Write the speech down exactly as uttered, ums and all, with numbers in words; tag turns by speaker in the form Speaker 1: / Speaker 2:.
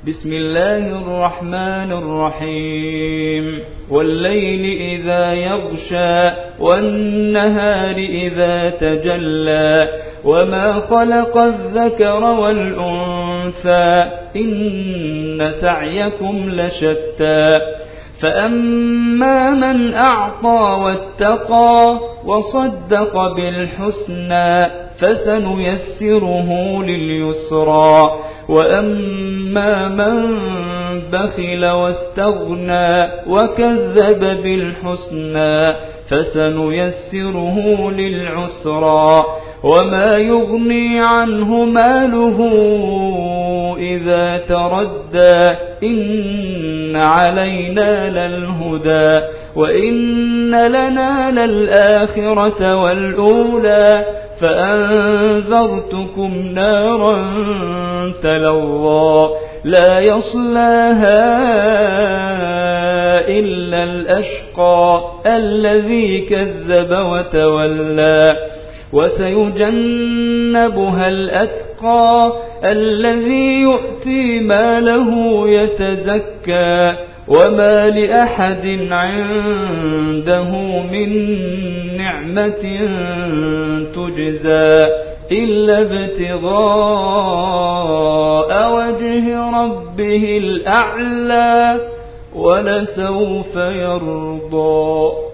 Speaker 1: بسم الله الرحمن الرحيم والليل إذا يغشى والنهار إذا تجلى وما خلق الذكر والأنثى إن سعيكم لشتى فأما من أعطى واتقى وصدق بالحسنى فسنيسره لليسرى وأما من بخل واستغنى وكذب بالحسنى فسنيسره للعسرى وما يغني عنه ماله إذا تردى إن علينا للهدى وإن لنا للآخرة والأولى فأنذرتكم نارا تلظى لا يصلاها إلا الأشقى الذي كذب وتولى وسيجنبها الأتقى الذي يؤتي ماله يتزكى وما لأحد عنده من نعمة تجزى إلا ابتغاء وجه ربه الأعلى ولسوف يرضى.